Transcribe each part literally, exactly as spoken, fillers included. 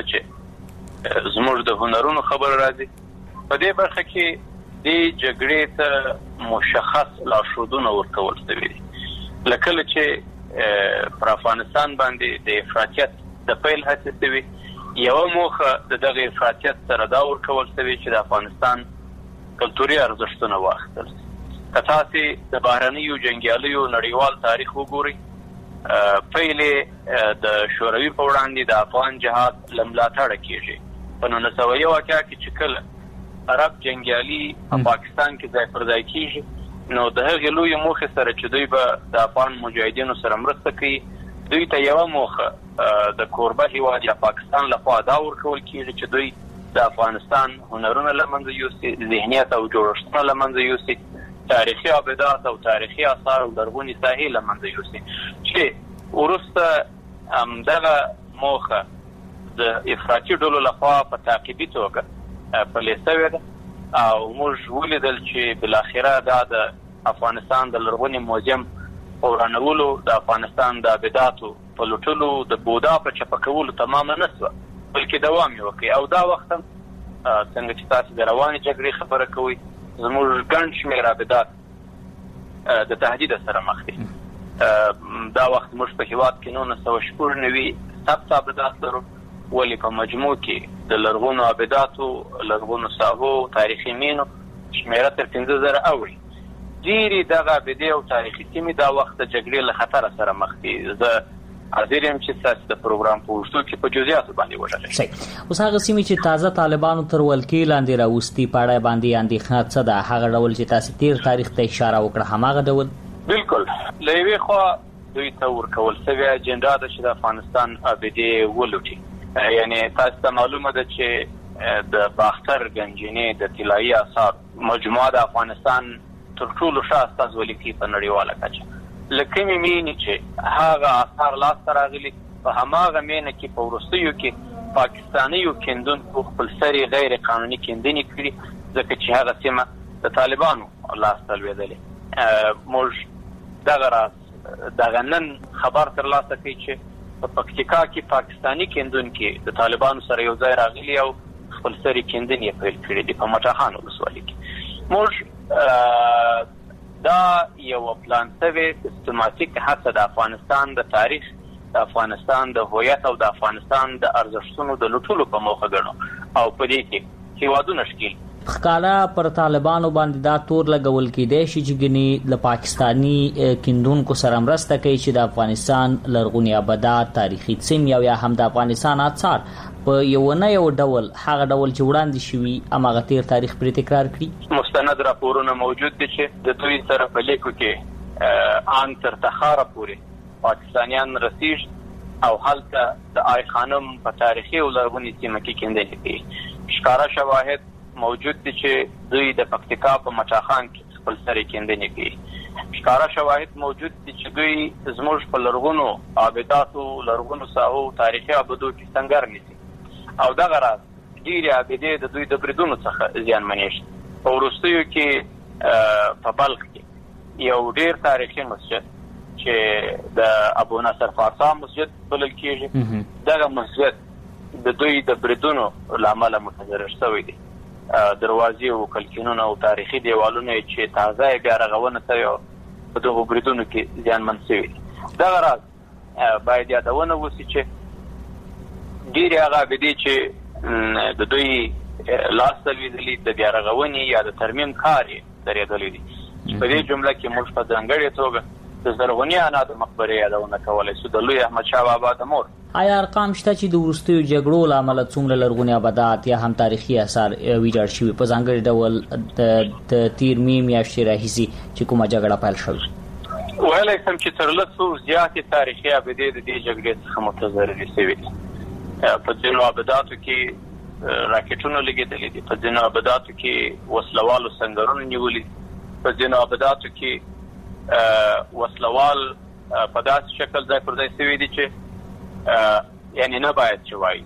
کله چې زموږ د هنرونو خبر راځي په دې برخه کې د جګړې ته مشخص لارښودونه ورکول شوي لکه چې پر افغانستان باندې د افراطیت د پیل هڅې شوي یو موخه د دغه افراطیت سره دا ورکول شوی چې د افغانستان کلتوري ارزښتونه واخیستل که تاسو د بهرنیو جنګیالیو نړیوال تاریخ وګورئ پیل د شوروي په وړاندې د افغان جهاد له ملاتړه کیږي په نولس سوه یو اتیا کې چې کله عرب جنګیالي په پاکستان کې ځای پر ځای کیږي نو د هغې لویې موخې سره چې دوی به د افغان مجاهدینو سره مرسته کوي دوی ته یوه موخه د کوربه هیواد یا پاکستان لخوا دا ورکول کیږي چې دوی د افغانستان هنرونه له منځه یوسي ذهنیت او جوړښتونه له منځه یوسي تاریخي ابدات او تاریخي آثار او لرغونې ساحې له منځه یوسي چې وروسته همدغه موخه د افراطي ډلو لخوا په تعقیبي توګه پلې سوې ده او موږ ولیدل چې بالاخره دا د افغانستان د لرغوني موزیم په ورانولو د افغانستان د ابداتو په لوټلو د بودا په چپه کولو تمامه نه سوه بلکې دوام یې وکړي او دا وخت هم څنګه چې تاسو د روانې جګړې خبره کوئ زموږ ګڼ شمېر ابدات د تهدید سره مخ دي دا وخت موږ په هېواد کې نولس سوه شپږ نوي ثبت ابدات لرو ولې په مجموع کې د لرغونو ابداتو لرغونو ساحو تاریخي مینو شمېره تر پنځه زره اوړي ډېرې دغه ابدې او تاریخي سیمې دا وخت د جګړې له خطره سره مخ دي زه حاضر یم چې ستاسو د پروګرام په اوږدو کې په جزئیاتو باندې وژغږم. صحیح. اوس هغه سیمې چې تازه طالبانو تر ولکې لاندې راوستي په اړه باندې اندېښنه څه ده هغه ډول چې تاسو تیر تاریخ ته اشاره وکړه هماغه ډول؟ بالکل له یوې خوا دوی ته ورکول شوې اجنډا ده چې د افغانستان ابدې ولوټي یعنې تاسو ته معلومه ده چې د باختر ګنجینې د طلایي آثار مجموعه د افغانستان تر ټولو ښه استازولي کوي په نړیواله کچه له کومې مینې چې هغه آثار لاسته راغلي په هماغه مینه کې په وروستیو کې پاکستانیو کیندونکو خپل سرې غیر قانوني کیندنې کړي ځکه چې هغه سیمه د طالبانو لاسته لوېدلې موږ دغه راز دغه نن خبر ترلاسه کوي چې په پکتیکا کې پاکستاني کیندونکي د طالبانو سره یو ځای راغلي او خپل سرې کیندنې پیل کړي دي په مټاخان ولسوالۍ کې موږ دا یو پلان شوی سیستماتیک هڅه د افغانستان د تاریخ د افغانستان د هویت او د افغانستان د ارزښتونو د لوټولو په موخه ګڼو او په دې کې هیوادونه شکیل ښکارا پر طالبانو باندې دا تور لګول کېدی شي چې ګنې له پاکستاني کیندونکو سره مرسته کوي چې د افغانستان لرغوني ابدات تاریخي سیمې او یا هم د افغانستان آثار په یو نه یو ډول هغه ډول چې وړاندې شوي هماغه تیر تاریخ پرې تکرار کړي. مستند راپورونه موجود دي چې د دوی سره په لیکو کې ان تر تخاره پورې پاکستانیان رسیږي او هلته د آی خانم په تاریخي او لرغوني سیمه کې کیندنې کوي. ښکاره شواهد موجود دي چې دوی د پکتیکا په مټاخان کې خپل سرې کیندنې کوي. ښکاره شواهد موجود دي چې دوی زموږ په لرغونو ابداتو لرغونو ساحو تاریخي ابدو کې سنګر نیسي او دغه راز ډېرې ابدې د دوی د بریدونو څخه زیانمنې شي. په وروستیو کې په بلخ کې یو ډېر تاریخي مسجد چې د ابو نصر فارسا مسجد بلل کېږي دغه مسجد د دوی د بریدونو له امله متضرر شوی دی. دروازې او کلکینونه او تاریخي دیوالونه چې تازه بیا رغونه شوي او په دغو بریدونو کې زیانمن شوي دي. دغه راز باید یادونه وشي چې ډېرې هغه ابدې چې د دوی لاسته لوېدلي د بیا رغونې یا د ترمیم کار یې درېدلی دي چې په دې جمله کې موږ په ځانګړې توګه د زرغوني انا د مقبرې یادونه کولی شو د لوی احمدشاه بابا د مور. آیا ارقام شته چې د وروستیو جګړو له امله څومره لرغوني ابدات یا هم تاریخي اثار ویجاړ شوي په ځانګړي ډول د تیر مې میاشتې راهیسې چې کومه جګړه پیل شوې؟ ویلی شم چې تر لسو زیاتې تاریخي ابدې د دې جګړې څخه متضررې شوي دي. په ځینو ابداتو کې راکټونه لګېدلي دي، په ځینو ابداتو کې وسلوالو سنګرونه نیولي، په ځینو ابداتو کې وسلوال په داسې شکل ځای پر ځای شوي دي چې یعنی نه باید چې وایي.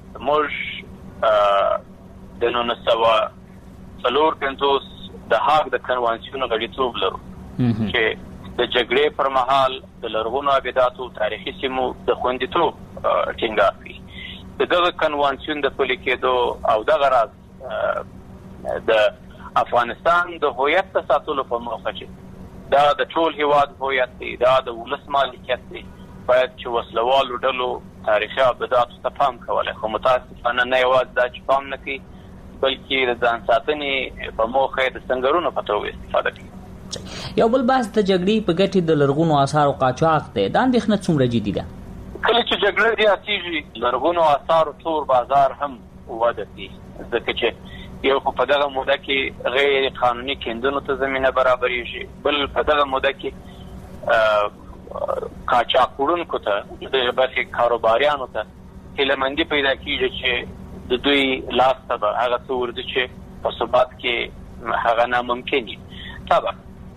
موږ د نولس سوه څلور پنځوس د هاګ د کنوانسیون غړیتوب لرو چې د جګړې پر مهال د لرغونو ابداتو تاریخي سیمو د خوندیتوب ټینګار کوي. د دغه کنوانسیون د پلي کېدو او دغه راز د افغانستان د هویت د ساتلو په موخه چې دا د ټول هیواد هویت دی، دا د ولس مالکیت دی، باید چې وسلوالو ډلو تاریخي ابداتو ته پام کولی. خو متاسفانه نه یوازې دا چې پام نه کوي بلکې د ځان ساتنې په موخه یې د سنګرونو په توګه استفاده کوي. یو بل بحث د جګړې په ګټې د لرغونو آثارو قاچاق دی. دا اندېښنه څومره جدي ده؟ کله چې جګړه زیاتېږي لرغونو آثارو تور بازار هم وده کوي، ځکه چې یو خو په دغه موده کې غیر قانوني کیندنو ته زمینه برابرېږي، بل په دغه موده کې قاچاق وړونکو ته د برخې کاروباریانو ته هیلهمندي پیدا کېږي چې د دوی لاس ته به هغه څه ورځي چې په ثبات کې هغه ناممکن وي. طبعا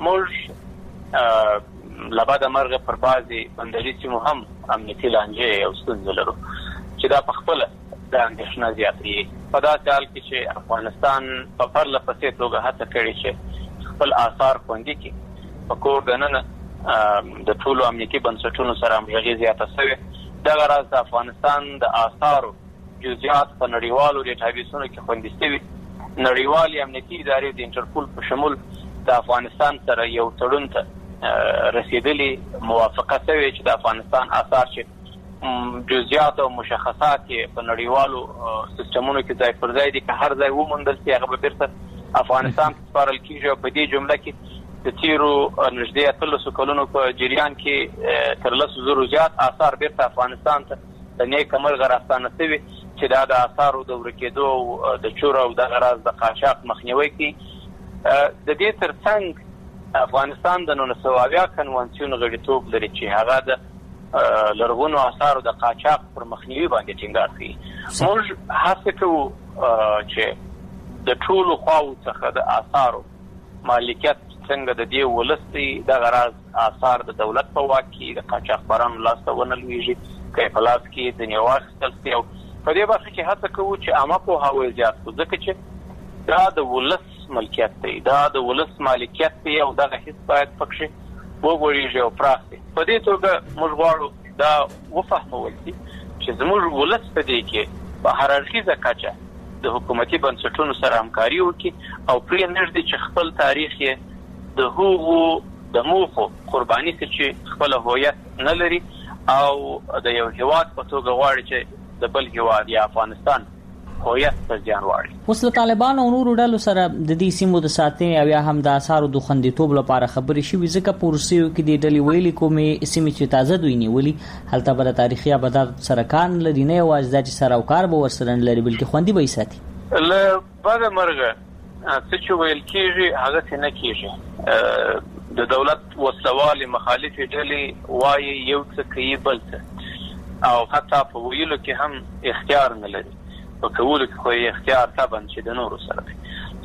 موږ له بده مرغه پر بعضې بندري سیمو هم امنیتي لانجې او ستونزې لرو چې دا په خپله د اندېښنه زیاتوي. په داسې حال کې چې افغانستان په پرله پسې توګه هڅه کړې چې خپل آثار خوندي کړي، په کور دننه د ټولو امنیتي بنسټونو سره همغږي زیاته شوې. دغه راز د افغانستان د آثارو جزئیات په نړیوالو ډیټابیسونو کې خوندي شوي. نړیوالې امنیتي ادارې د انټرپول په شمول د افغانستان سره یو تړون ته رسیدلي موافقه شوې چې د افغانستان آثار چې جزئیات او مشخصات یې په نړیوالو سیستمونو کې ځای پر ځای دي که هر ځای وموندل شي هغه به بیرته افغانستان ته سپارل کېږي. او په دې جمله کې د تیرو نږدې اتلسو کلونو په جریان کې تر لسو زرو زیات آثار بیرته افغانستان ته د نیکه مرغه راستانه شوي چې دا د آثارو د ورکېدو د چور او دغه راز د قاچاق مخنیوی کوي. د دې تر څنګ افغانستان د نولس سوه اویا کنوانسیون غړیتوب لري چې هغه د لرغونو آثارو د قاچاق پر مخنیوي باندې ټینګار کوي. موږ هڅه کوو چې د ټولو خواو څخه د آثارو مالکیت څنګه د دې ولس دی دغه راز آثار د دولت په واک کې د قاچاقبرانو لاس ته ونه لویږي، که یې په لاس کې ځینې واخیستل شي. او په دې برخه کې هڅه کوو چې عامه پوهاوی زیات کړو، ځکه چې دا د ولس ملکیت دی، دا د ولس مالکیت دی او دغه حس باید پکښې وغوړېږي او پراخ دی. په دې توګه موږ غواړو دا وفهمول شي چې زموږ ولس په دې کې په هررخیزه کچه د حکومتي بنسټونو سره همکاري وکړي او پرې نږدې چې خپل تاریخ یې د هغو د موخو قرباني شي چې خپل هویت نه لري او د یو هیواد په توګه غواړي چې د بل هیواد یا افغانستان هویت په زیان واړي. اوس له طالبانو او نورو ډلو سره د دې سیمو د ساتنې او یا هم د آثارو د خوندیتوب لپاره خبرې شوي، ځکه په وروستیو کې دې ډلې ویلي کومې سیمې چې تازه دوی نیولي هلته به د تاریخي ابداتو سره کار نه لري، نه یوازې دا چې سروکار به ورسره نه لري بلکې خوندي به یې ساتي. له بده مرغه څه چې ویل کېږي هغسې نه کېږي. د دولت وسلوالې مخالفې ډلې وایي یو څه کوي بل څه، او حتی په ویلو کې هم اختیار نه لري، په کولو کې خو یې اختیار طبعا چې د نورو سره دی.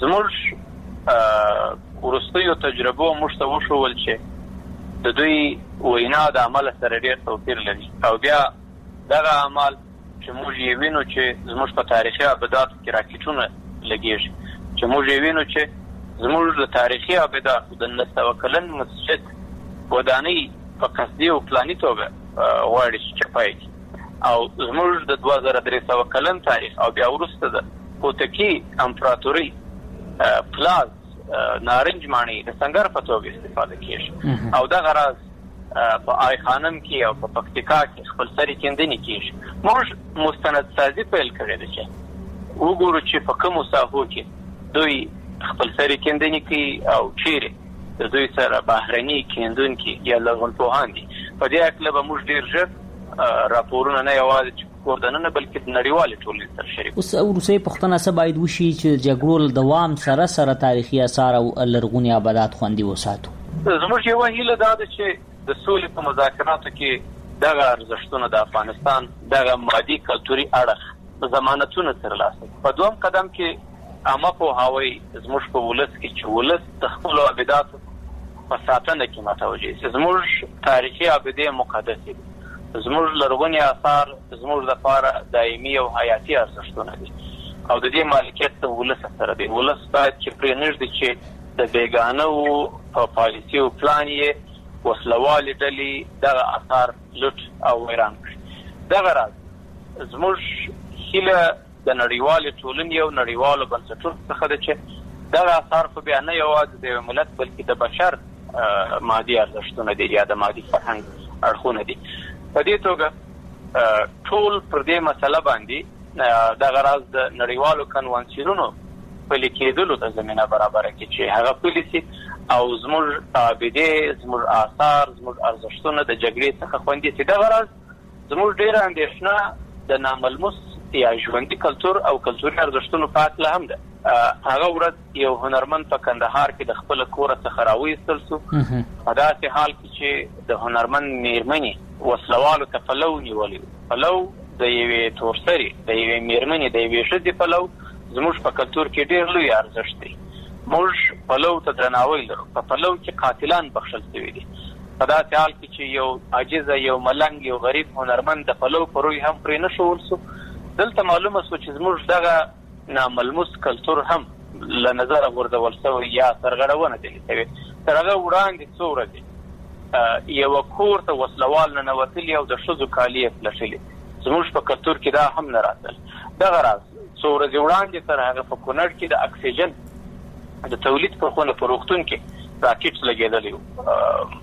زموږ وروستیو تجربو موږ ته وښول چې د دوی وینا د عمل سره ډېر توپیر لري، او بیا دغه عمل چې موږ یې وینو چې زموږ په تاریخي ابداتو کې راکېټونه لګېږي، چې موږ یې وینو چې زموږ د تاریخي ابداتو د نهه سوه کلن مسجد ودانۍ په قصدي او پلاني توګه غواړي چې چپای کړي، او زموږ د دوه زره درې سوه کلن تاریخ او بیا وروسته د هوتکي امپراتورۍ پلاز نارنج ماڼۍ د سنګر په توګه استفاده کېږي، او دغه راز په آی خانم کې او په پکتیکا کې خپل سرې کیندنې کېږي. موږ مستند سازي پیل کړې ده چې وګورو چې په کومو ساحو کې دوی خپل سرې کیندنې کوي او چیرې د دوی سره بهرني کیندونکي یا لرغونپوهان دي. په دې هکله به موږ ډېر ژر راپورونه نه یوازې چې کور دننه بلکې د نړیوالې ټولنې سره شریک. اوس وروستۍ پوښتنه څه باید وشي چې جګړو له دوام سره سره تاریخي آثار او لرغوني ابدات خوندي وساتو؟ زموږ یوه هیله دا ده چې د سولې په مذاکراتو کې دغه ارزښتونه د افغانستان دغه مادي کلتوري اړخ ضمانتونه ترلاسه کړي. په دویم قدم کې عامه پوهاوی زموږ په ولس کې چې ولس د خپلو ابداتو په ساتنه کې متوجه شي. زموږ تاریخي ابدې مقدسې دي، زموږ لرغوني آثار زموږ لپاره دایمي او حیاتي ارزښتونه دي، او د دې مالکیت د ولس سره دی. ولس باید چې پرې نږدې چې د بیګانه په پالیسي او پلان یې وسلوالې ډلې دغه آثار لوټ او ویران کړي. دغه راز زموږ هیله د نړیوالې ټولنې او نړیوالو بنسټونو څخه ده چې دغه آثار خو بیا نه یوازې د ملت بلکې د بشر مادي ارزښتونه دي یا د مادي فرهنګ اړخونه دي. په دې توګه ټول پر دې مسله باندې دغه راز د نړیوالو کنوانسیونونو پلي کېدلو ته زمینه برابره کړي چې هغه پلي سي او زموږ عابدې زموږ آثار زموږ ارزښتونه د جګړې څخه خوندي سي. دغه راز زموږ ډېره اندېښنه د ناملموس یا ژوندي کلتور او کلتوري ارزښتونو په هکله هم ده. هغه ورځ یو هنرمند په کندهار کې د خپل کوره څخه راویستل سو په داسې حال کې چې د هنرمند میرمنې وسلوالو ته پلو نیولی. پلو د یوې تورسري د یوې میرمنې د یوې ښځې پلو زموږ په کلتور کې ډېر لوی ارزښت دی. موږ پلو ته درناوی لرو. په پلو کې قاتلان بخښل شوي دي. په داسې حال کې چې یو عاجزه یو ملنګ یو غریب هنرمند د پلو په روی هم پرې نه ښوول سو. دلته معلومه سو چې زموږ دغه ناملموس کلتور هم له نظره غورځول شوی یا سرغړونه دي شوې. تر هغه وړاندې څو ورځې یوه کور ته وسلوال ننوتلي او د ښځو کالي یې پلټلي. زموږ په کلتور کې دا هم نه راتل. دغه راز څو ورځې وړاندې تر هغه په کونړ کې د اکسیجن د تولید په خونه په روغتون کې راکټ لګېدلی و.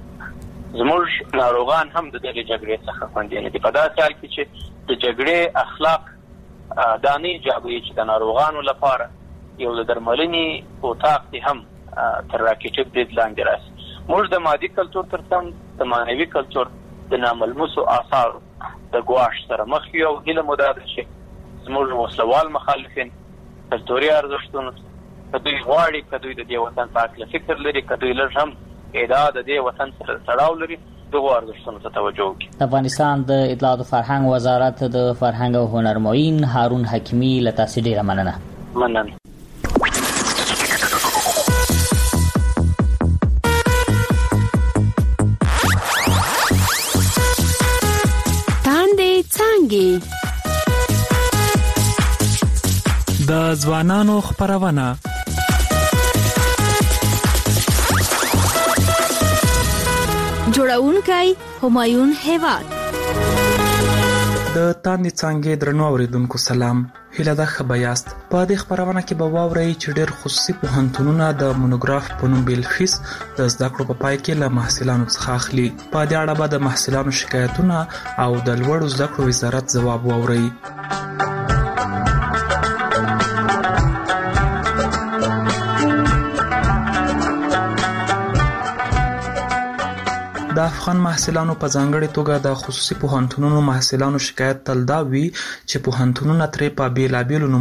زموږ ناروغان هم د دغې جګړې څخه خوندي نه دي. په داسې حال کې چې د جګړې اخلاق دا نه ایجابوي چې د ناروغانو لپاره یو د درملنې اتاق دې هم تر راکټ برید لاندې راسي. موږ د مادي کلتور تر څنګ د معنوي کلتور د ناملموسو آثارو د ګواښ سره مخ یو. هیله مو دا ده چې زموږ وسلوال مخالفین کلتوري ارزښتونو که دوی غواړي که دوی د دې وطن په هکله فکر لري که دوی لږ هم ادعا د دې وطن سره تړاو لري دغو ارزښتونو ته توجه وکړي. د افغانستان د اطلاعات او فرهنګ وزارت د فرهنګ او هنر معین هارون حکیمي له تاسو ډېره مننه. مننه. تاندې څانګې د ځوانانو خپرونه جوړونکی همایون هیواد. د تاندې څانګې درنو اوریدونکو سلام. هیله ده ښه به یاست. په دې خپرونه کې به واورئ چې ډېر خصوصي پوهنتونونه د مونوګراف په نوم بیل فیس د زده کړو په پای کې له محصلانو څخه اخلي. په دې اړه به د محصلانو شکایتونه او د لوړو زده کړو وزارت ځواب واورئ. د افغان محصلانو په ځانګړې توګه د خصوصي پوهنتونونو محصلانو شکایت تل دا وي چې پوهنتونونه ترې په بیلابیلو